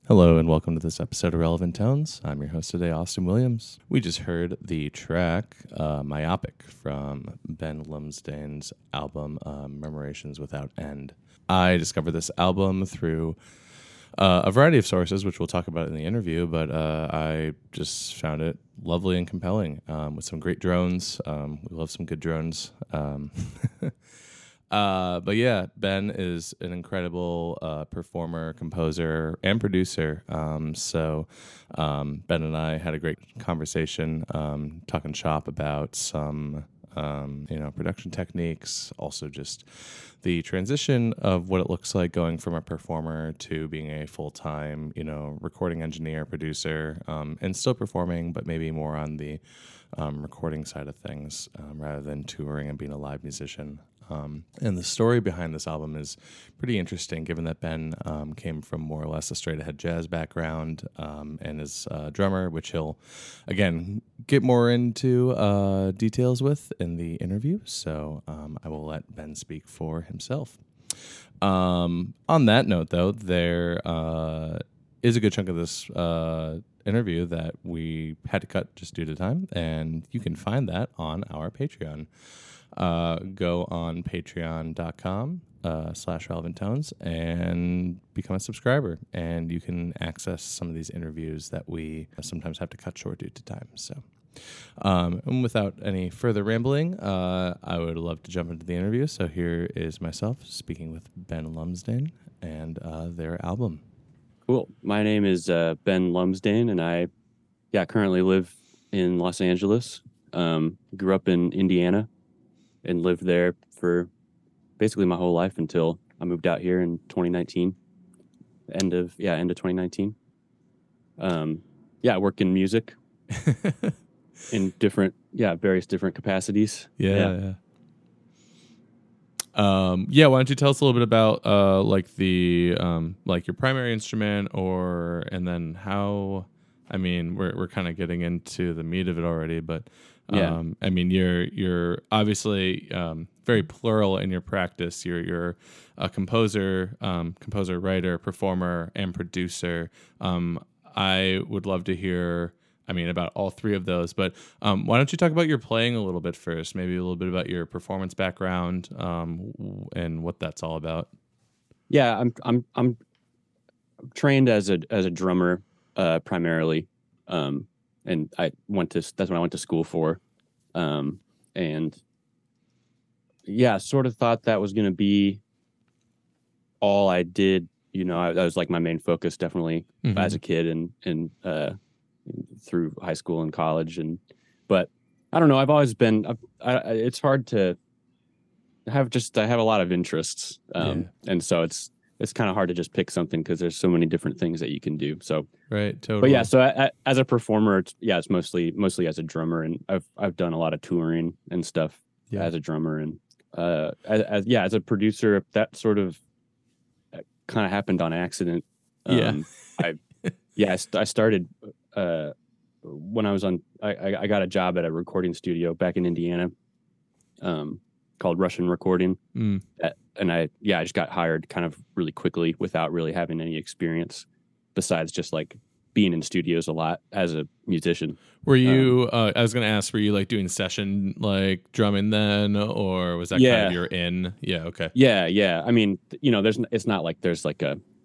Hello and welcome to this episode of Relevant Tones. I'm your host today, Austin Williams. We just heard the track Myopic from Ben Lumsdane's album Memorations Without End. I discovered this album through a variety of sources, which we'll talk about in the interview, but I just found it lovely and compelling with some great drones. We love some good drones. But yeah, Ben is an incredible performer, composer, and producer. So Ben and I had a great conversation talking shop about some production techniques, also just the transition of what it looks like going from a performer to being a full-time, recording engineer, producer, and still performing, but maybe more on the recording side of things rather than touring and being a live musician. And the story behind this album is pretty interesting, given that Ben came from more or less a straight-ahead jazz background and is a drummer, which he'll, again, get more into details with in the interview. So I will let Ben speak for himself. On that note, though, there is a good chunk of this interview that we had to cut just due to time, and you can find that on our Patreon. Go on patreon.com/relevanttones and become a subscriber, and you can access some of these interviews that we sometimes have to cut short due to time. So and without any further rambling, I would love to jump into the interview. So here is myself speaking with Ben Lumsdane and their album. Cool. My name is Ben Lumsdane, and I currently live in Los Angeles. Grew up in Indiana and lived there for basically my whole life until I moved out here in 2019. End of 2019. I work in music in various different capacities. Yeah. Why don't you tell us a little bit about your primary instrument, and then how? I mean, we're kind of getting into the meat of it already, but you're obviously very plural in your practice. You're a composer, writer, performer, and producer. I would love to hear about all three of those, but why don't you talk about your playing a little bit first? Maybe a little bit about your performance background and what that's all about. Yeah, I'm trained as a drummer primarily, and that's what I went to school for, and sort of thought that was going to be all I did. That was like my main focus, definitely as a kid and through high school and college, but I don't know. I've always been. It's hard to have. I have a lot of interests, and so it's kind of hard to just pick something because there's so many different things that you can do. So right, totally. But so as a performer, it's mostly as a drummer, and I've done a lot of touring and stuff as a drummer, and as a producer, that sort of kind of happened on accident. I started when I was I got a job at a recording studio back in Indiana, called Russian Recording. And I just got hired kind of really quickly without really having any experience besides just like being in studios a lot as a musician. Were you, I was going to ask, were you like doing session, like drumming then, or was that kind of your in? Yeah. Okay. Yeah. I mean, it's not like there's like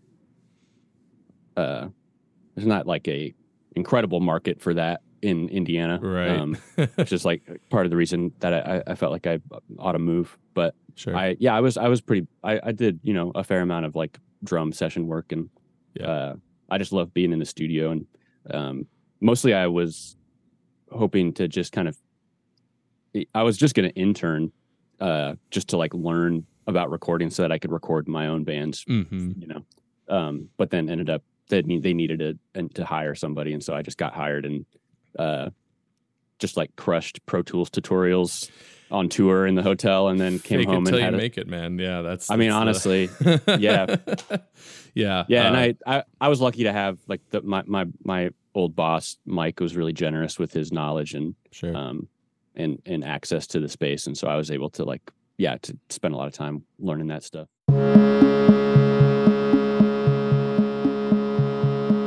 there's not like a incredible market for that in Indiana. Right. Which is like part of the reason that I felt like I ought to move. But sure. I did, a fair amount of like drum session work, and I just love being in the studio. And mostly I was hoping to just I was just going to intern just to like learn about recording so that I could record my own bands, but then ended up that they needed to hire somebody. And so I just got hired and just like crushed Pro Tools tutorials on tour in the hotel, and then came home and had make it, man. Yeah, that's honestly, yeah. Yeah. And I was lucky to have like my old boss, Mike, was really generous with his knowledge and and access to the space. And so I was able to to spend a lot of time learning that stuff.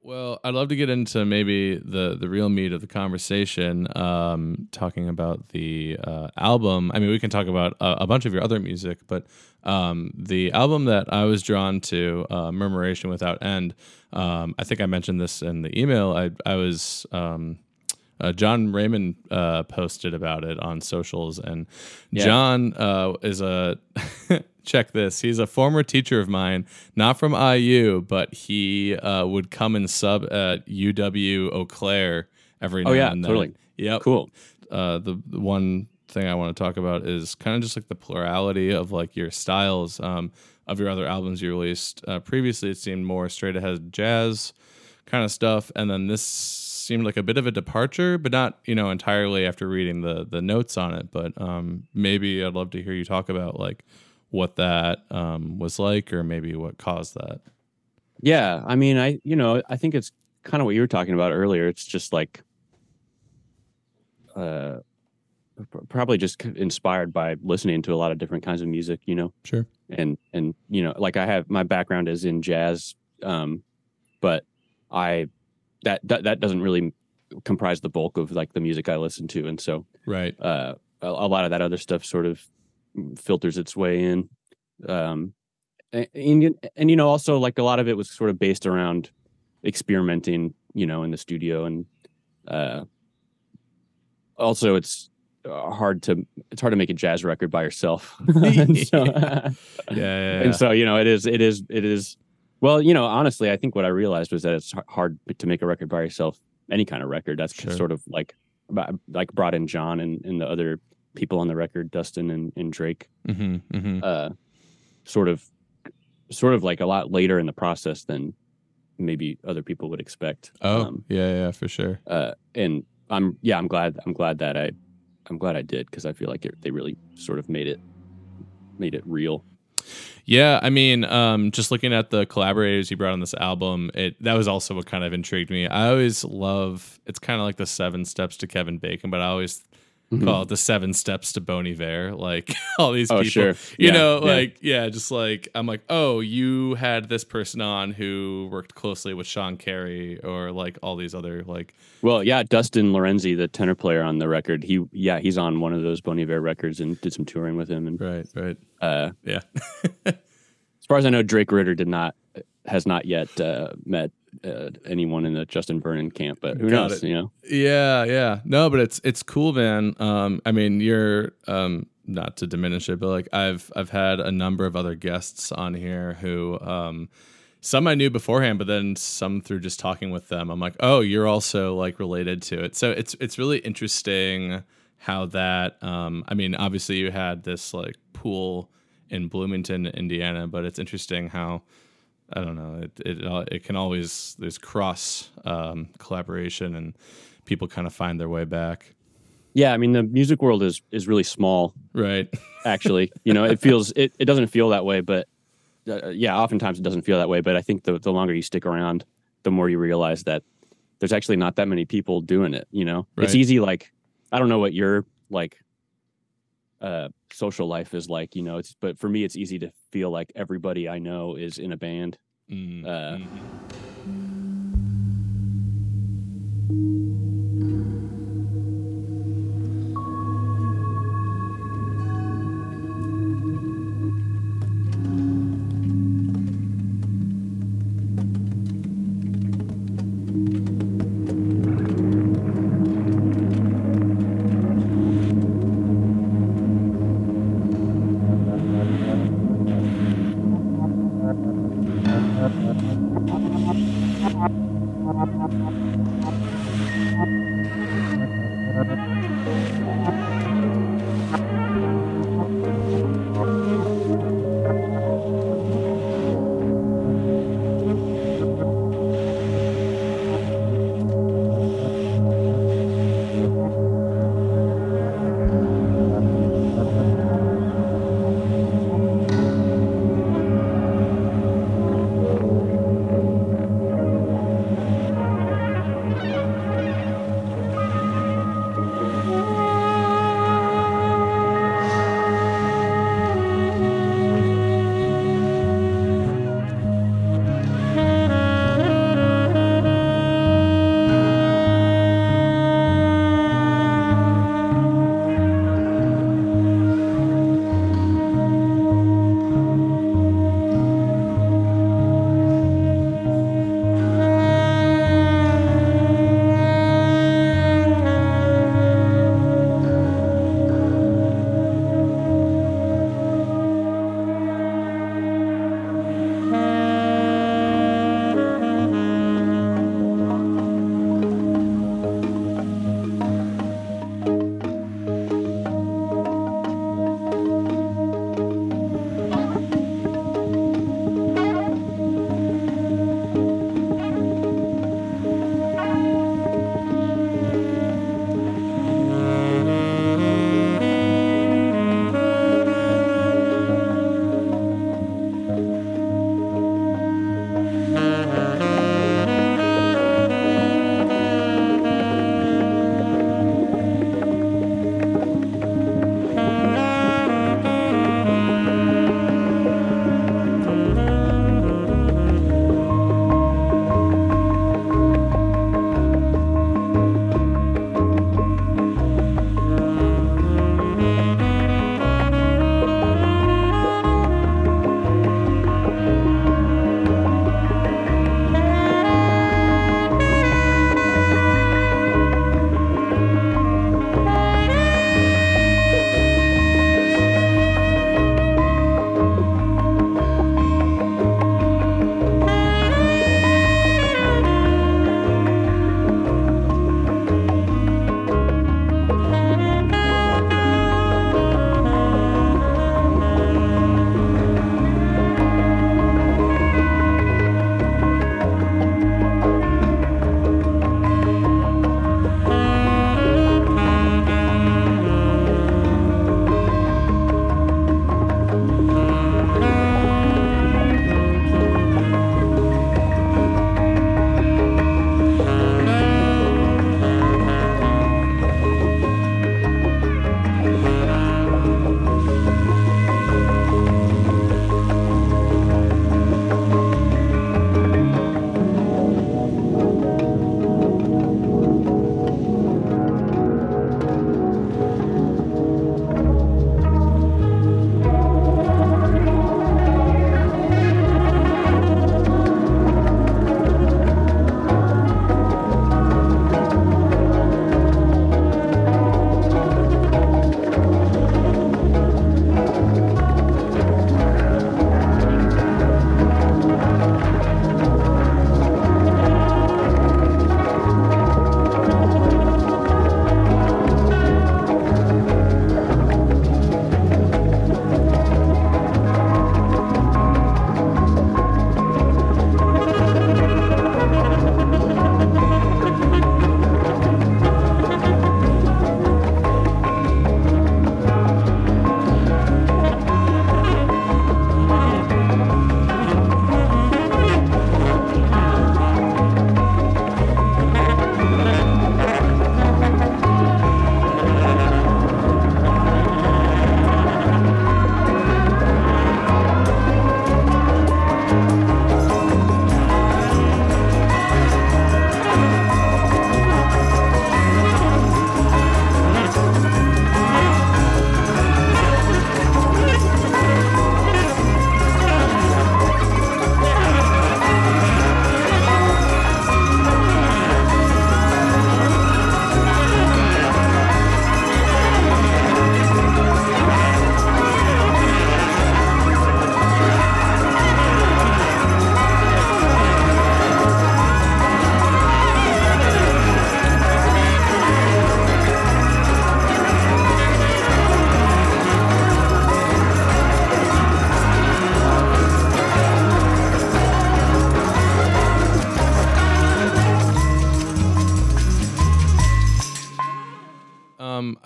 Well, I'd love to get into maybe the real meat of the conversation, talking about the album. I mean, we can talk about a bunch of your other music, but the album that I was drawn to, Murmuration Without End, I think I mentioned this in the email. I was John Raymond posted about it on socials, and John is a check this. He's a former teacher of mine, not from IU, but he would come and sub at UW Eau Claire every now and then. Totally. Yep. Cool. The one thing I want to talk about is kind of just like the plurality of like your styles of your other albums you released. Previously, it seemed more straight ahead jazz kind of stuff, and then this seemed like a bit of a departure, but not entirely after reading the notes on it. But maybe I'd love to hear you talk about like what that was like, or maybe what caused that. Yeah, I mean, I think it's kind of what you were talking about earlier. It's just like probably just inspired by listening to a lot of different kinds of music, Sure. And like I have, my background is in jazz, but that doesn't really comprise the bulk of like the music I listen to, and so right, a lot of that other stuff sort of filters its way in, and also like a lot of it was sort of based around experimenting, in the studio, and also it's hard to make a jazz record by yourself. Yeah. And so it is. Well, honestly, I think what I realized was that it's hard to make a record by yourself, any kind of record. That's sort of like brought in John and the other people on the record, Dustin and Drake, sort of like a lot later in the process than maybe other people would expect. For sure. And I'm glad I did, because I feel like they really sort of made it real. Yeah, I mean, just looking at the collaborators you brought on this album, that was also what kind of intrigued me. I always love, it's kind of like the 7 steps to Kevin Bacon, but I always call it the 7 steps to Bon Iver. Like all these people, sure. just like, I'm like, oh, you had this person on who worked closely with Sean Carey, or like all these other like. Well, yeah, Dustin Lorenzi, the tenor player on the record, he's on one of those Bon Iver records and did some touring with him. And right. Yeah. As far as I know, Drake Ritter has not yet met anyone in the Justin Vernon camp, but who knows? Yeah. No, but it's cool, man. I mean, you're not to diminish it, but like I've had a number of other guests on here who some I knew beforehand, but then some through just talking with them, I'm like, oh, you're also like related to it. So it's really interesting how that. I mean, obviously you had this like pool in Bloomington, Indiana, but it's interesting how, I don't know, it can always, there's cross collaboration and people kind of find their way back. Yeah, I mean, the music world is really small, right? Actually, it doesn't feel that way, but oftentimes it doesn't feel that way. But I think the longer you stick around, the more you realize that there's actually not that many people doing it. Right. It's easy. Like, I don't know what your like social life is like, but for me, it's easy to feel like everybody I know is in a band.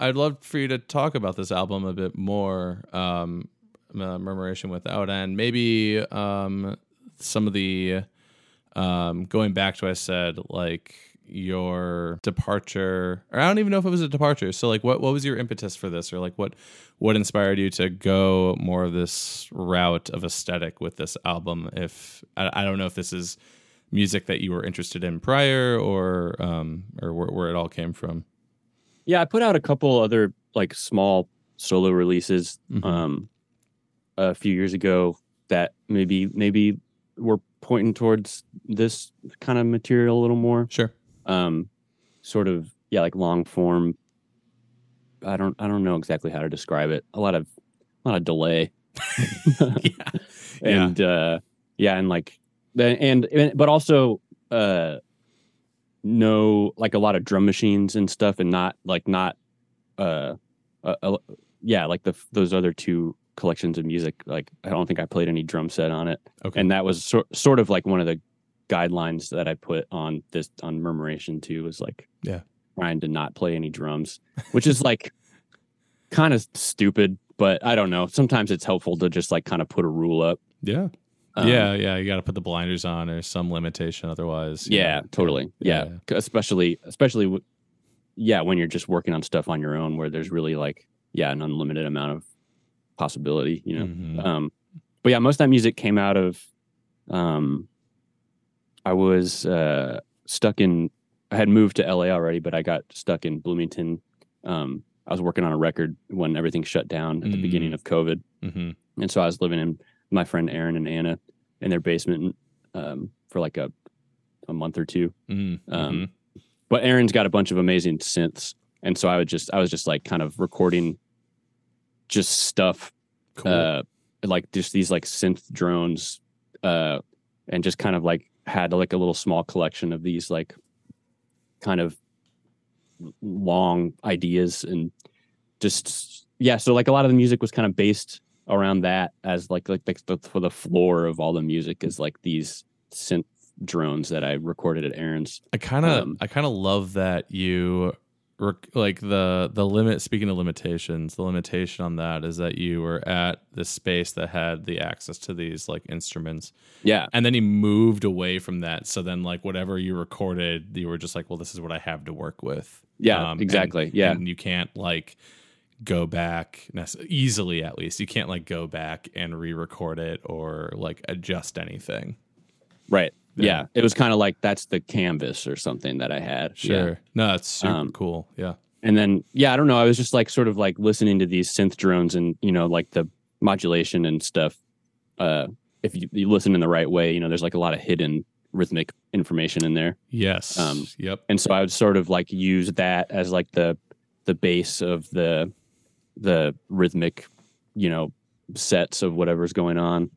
I'd love for you to talk about this album a bit more. Murmuration Without End. Maybe some of the going back to what I said, like your departure, or I don't even know if it was a departure. So like what was your impetus for this, or like what inspired you to go more of this route of aesthetic with this album? If I don't know if this is music that you were interested in prior, or where it all came from. Yeah, I put out a couple other like small solo releases a few years ago that maybe were pointing towards this kind of material a little more. Sure. Sort of, yeah, like long form. I don't know exactly how to describe it. A lot of delay. And and like but also no, like a lot of drum machines and stuff, and not like those other two collections of music. Like I don't think I played any drum set on it. Okay. And that was sort of like one of the guidelines that I put on Murmuration too, was like trying to not play any drums, which is like kind of stupid, but I don't know. Sometimes it's helpful to just like kind of put a rule up. Yeah. You got to put the blinders on or some limitation. Otherwise. Totally. Yeah. Especially when you're just working on stuff on your own, where there's really like, an unlimited amount of possibility, you know? Mm-hmm. But yeah, most of that music came out of, I was I had moved to LA already, but I got stuck in Bloomington. I was working on a record when everything shut down at the beginning of COVID. Mm-hmm. And so I was living in my friend Aaron and Anna in their basement for like a month or two. Mm-hmm. But Aaron's got a bunch of amazing synths. And so I was just like kind of recording just stuff, cool. Like just these like synth drones, and just kind of like had like a little small collection of these like kind of long ideas, and just so like a lot of the music was kind of based around that, as like for the floor of all the music is like these synth drones that I recorded at Aaron's. I kind of love that you like the limit. Speaking of limitations, the limitation on that is that you were at this space that had the access to these like instruments. Yeah. And then you moved away from that. So then like whatever you recorded, you were just like, well, this is what I have to work with. Yeah, exactly. And you can't like go back easily, at least. You can't like go back and re-record it or like adjust anything. Right. Yeah. It was kind of like that's the canvas or something that I had. Sure. Yeah. No, that's super cool. Yeah. And then, I don't know. I was just like sort of like listening to these synth drones and, like the modulation and stuff. If you listen in the right way, there's like a lot of hidden rhythmic information in there. Yes. Yep. And so I would sort of like use that as like the base of the rhythmic, sets of whatever's going on.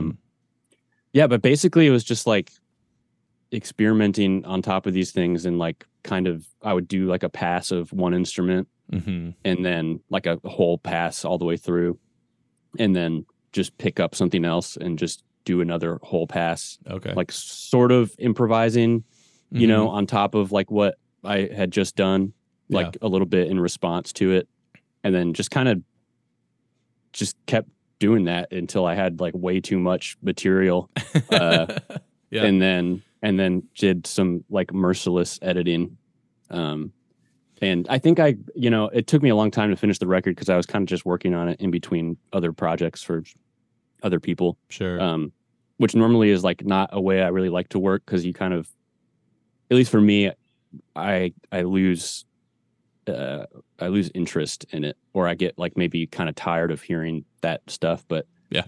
But basically it was just like experimenting on top of these things, and like kind of I would do like a pass of one instrument and then like a whole pass all the way through, and then just pick up something else and just do another whole pass. Okay. Like sort of improvising, on top of like what I had just done, like a little bit in response to it. And then just kind of just kept doing that until I had like way too much material. And then did some like merciless editing. And I think it took me a long time to finish the record because I was kind of just working on it in between other projects for other people. Sure. Which normally is like not a way I really like to work, because you kind of, at least for me, I lose interest in it, or I get like maybe kind of tired of hearing that stuff. But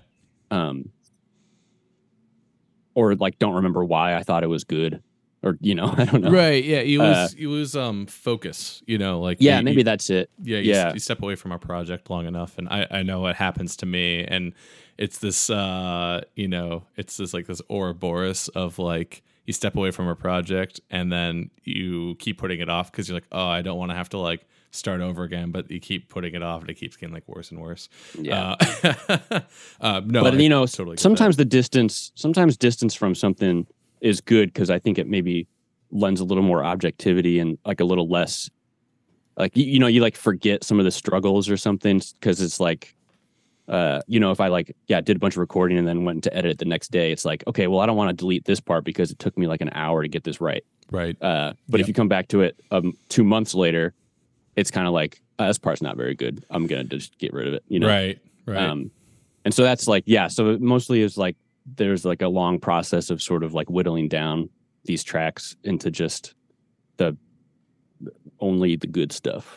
or like don't remember why I thought it was good, or I don't know. Right? Yeah, you lose focus. Like maybe that's it. You step away from a project long enough, and I know what happens to me, and it's this it's this like this Ouroboros of like you step away from a project and then you keep putting it off because you're like, oh, I don't want to have to like start over again, but you keep putting it off and it keeps getting like worse and worse. Yeah. No, but totally sometimes distance from something is good, because I think it maybe lends a little more objectivity and like a little less like you like forget some of the struggles or something because it's like if I like did a bunch of recording and then went to edit it the next day, it's like, okay, well, I don't want to delete this part because it took me like an hour to get this right. But if you come back to it 2 months later, it's kind of like this part's not very good. I'm gonna just get rid of it. Right. And so that's like so mostly is like there's like a long process of sort of like whittling down these tracks into just only the good stuff.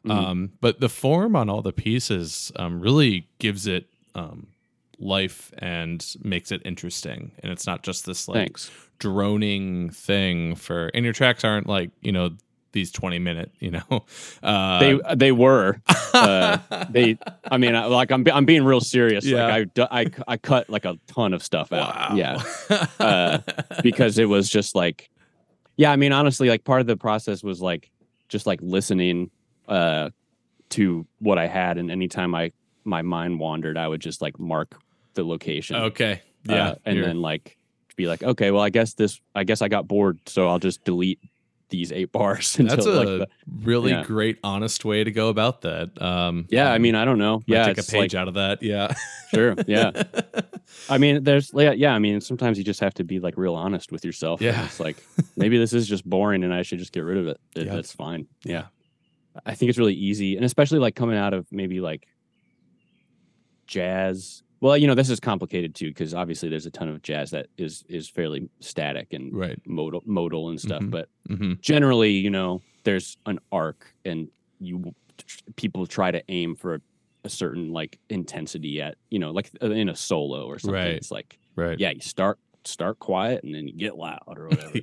But the form on all the pieces really gives it life and makes it interesting. And it's not just this like droning thing and your tracks aren't like, these 20-minute, they were, I mean, like I'm being real serious. Yeah. Like I cut like a ton of stuff out. Wow. Yeah. Because it was just like, yeah, I mean, honestly, like part of the process was like, just like listening, to what I had. And anytime my mind wandered, I would just like mark the location. Okay. Yeah. And then like be like, okay, well, I guess I got bored, so I'll just delete these 8 bars. That's a really great, honest way to go about that. I mean, I don't know. Yeah, take a page out of that. Yeah, sure. Yeah, I mean, I mean, sometimes you just have to be like real honest with yourself. Yeah, it's like maybe this is just boring, and I should just get rid of it. That's fine. Yeah, I think it's really easy, and especially like coming out of maybe like jazz. Well, this is complicated too, because obviously there's a ton of jazz that is fairly static and modal and stuff. But generally, there's an arc, and people try to aim for a certain like intensity at like in a solo or something. Right. It's like yeah, you start quiet and then you get loud or whatever.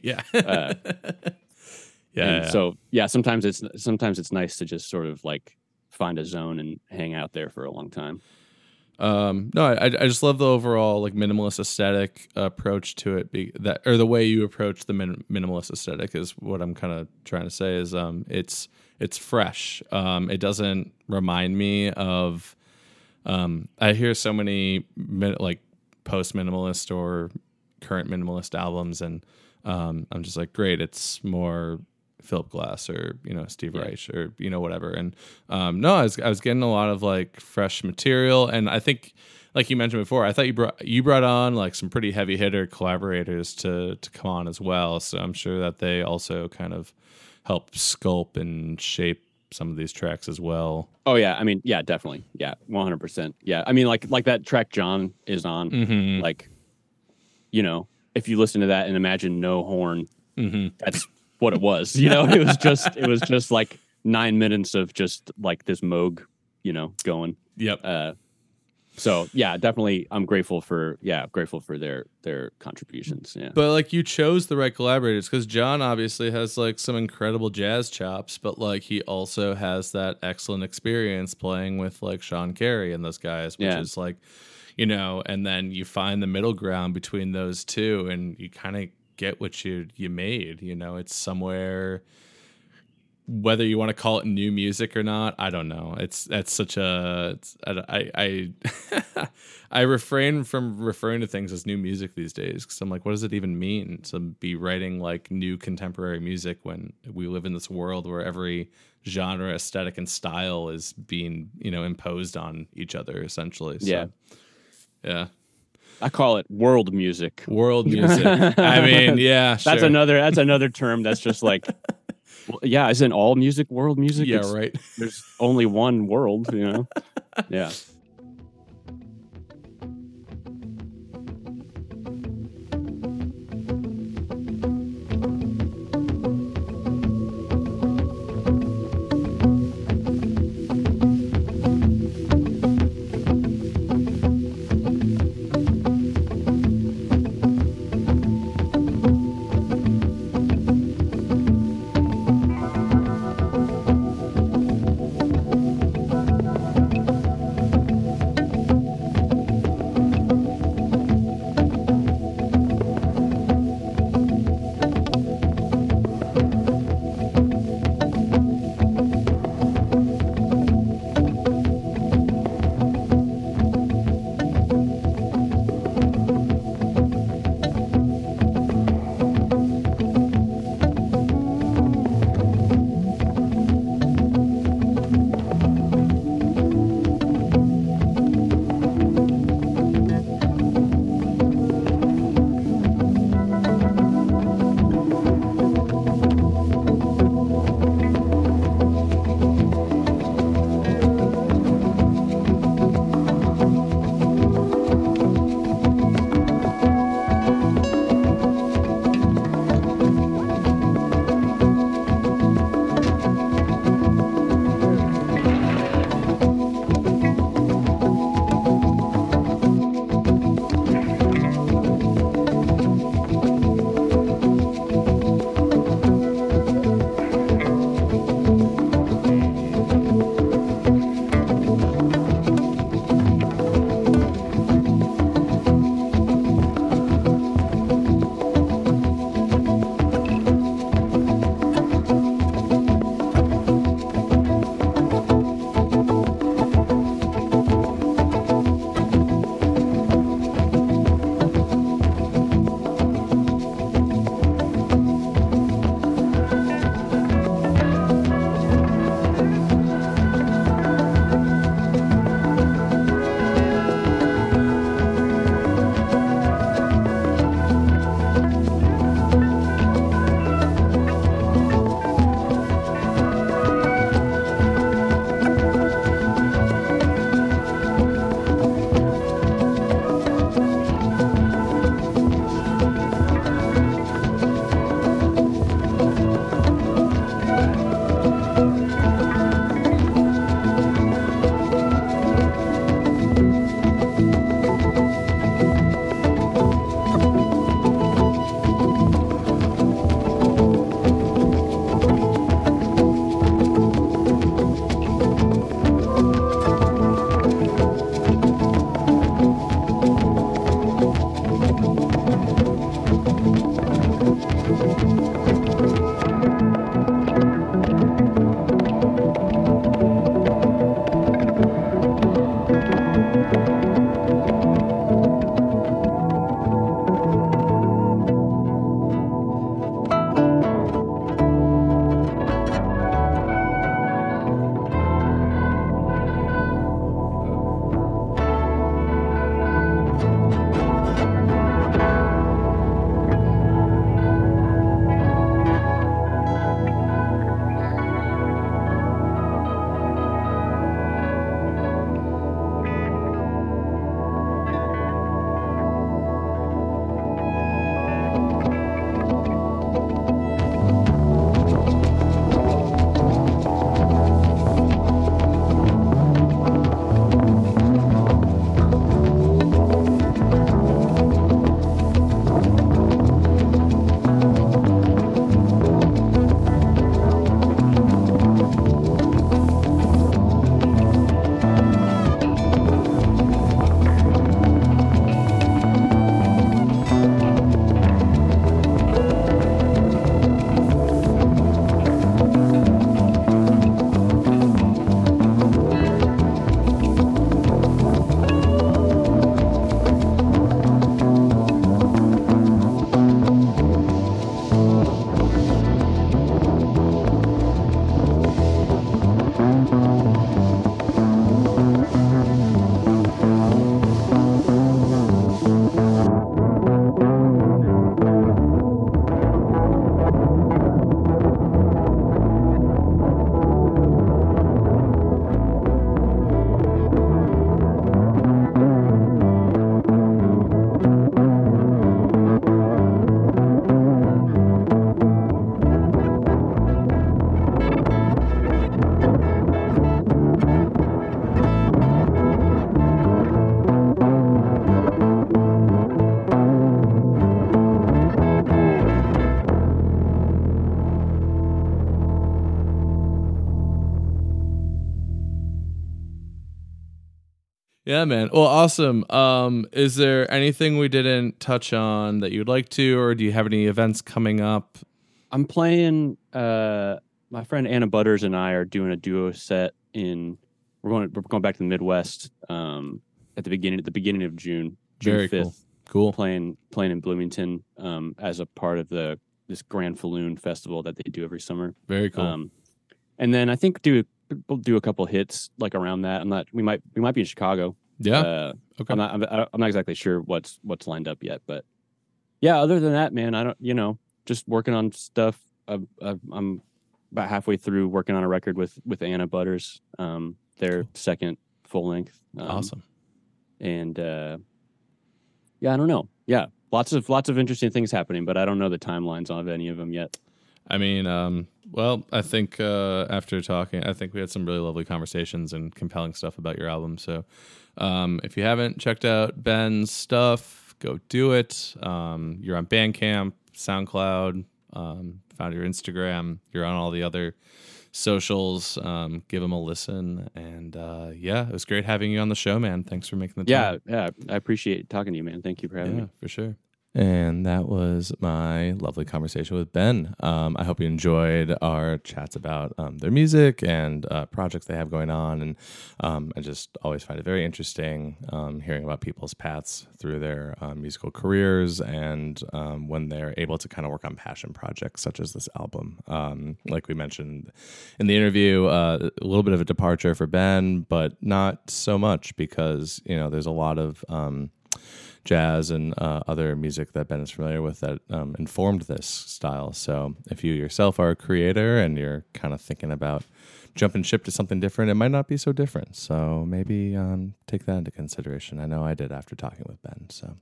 Yeah. So sometimes it's nice to just sort of like find a zone and hang out there for a long time. No, I just love the overall like minimalist aesthetic approach to it. Or the way you approach the minimalist aesthetic is what I'm kind of trying to say. Is it's fresh. It doesn't remind me of. I hear so many like post minimalist or current minimalist albums, and I'm just like, great. It's more Philip Glass or Steve Reich or whatever. And no, I was getting a lot of like fresh material, and I think like you mentioned before, I thought you brought on like some pretty heavy hitter collaborators to come on as well. So I'm sure that they also kind of help sculpt and shape some of these tracks as well. Oh yeah, I mean, yeah, definitely, yeah, 100%. Yeah, I mean, like that track John is on, like, if you listen to that and imagine no horn, that's what it was. It was just like 9 minutes of just like this Moog, going. Yep. So yeah, definitely, I'm grateful for their contributions. Yeah. But like you chose the right collaborators, because John obviously has like some incredible jazz chops, but like he also has that excellent experience playing with like Sean Carey and those guys, which is like, and then you find the middle ground between those two, and you kind of get what you made. It's somewhere. Whether you want to call it new music or not, I don't know. That's such a. I refrain from referring to things as new music these days, because I'm like, what does it even mean to be writing like new contemporary music when we live in this world where every genre, aesthetic, and style is being imposed on each other essentially. So, yeah. I call it world music. World music. I mean, yeah, sure. That's another term that's just like. Well, yeah, isn't all music world music? Yeah, right. There's only one world, Yeah. Yeah, man. Well, awesome. Is there anything we didn't touch on that you'd like to, or do you have any events coming up? I'm playing. My friend Anna Butters and I are doing a duo set in. We're going back to the Midwest. At the beginning of June. Very 5th. Cool. Playing in Bloomington. As a part of this Grand Falloon festival that they do every summer. Very cool. And then I think we'll do a couple hits like around that. We might be in Chicago. Yeah. Okay. I'm not exactly sure what's lined up yet, but yeah. Other than that, man, I don't. Just working on stuff. I'm about halfway through working on a record with Anna Butters. Their second full length. Awesome. And yeah, I don't know. Yeah, lots of interesting things happening, but I don't know the timelines of any of them yet. I mean, well, I think after talking, I think we had some really lovely conversations and compelling stuff about your album. So if you haven't checked out Ben's stuff, go do it. You're on Bandcamp, SoundCloud, found your Instagram. You're on all the other socials. Give them a listen. And yeah, it was great having you on the show, man. Thanks for making the time. Yeah, I appreciate talking to you, man. Thank you for having me. For sure. And that was my lovely conversation with Ben. I hope you enjoyed our chats about their music and projects they have going on. And I just always find it very interesting hearing about people's paths through their musical careers and when they're able to kind of work on passion projects such as this album. Like we mentioned in the interview, a little bit of a departure for Ben, but not so much because, there's a lot of jazz and other music that Ben is familiar with that informed this style. So if you yourself are a creator and you're kind of thinking about jumping ship to something different, it might not be so different. So maybe take that into consideration. I know I did after talking with Ben. So,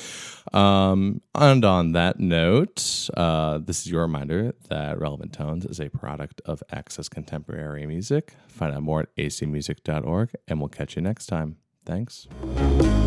and on that note, this is your reminder that Relevant Tones is a product of Access Contemporary Music. Find out more at acmusic.org, and we'll catch you next time. Thanks.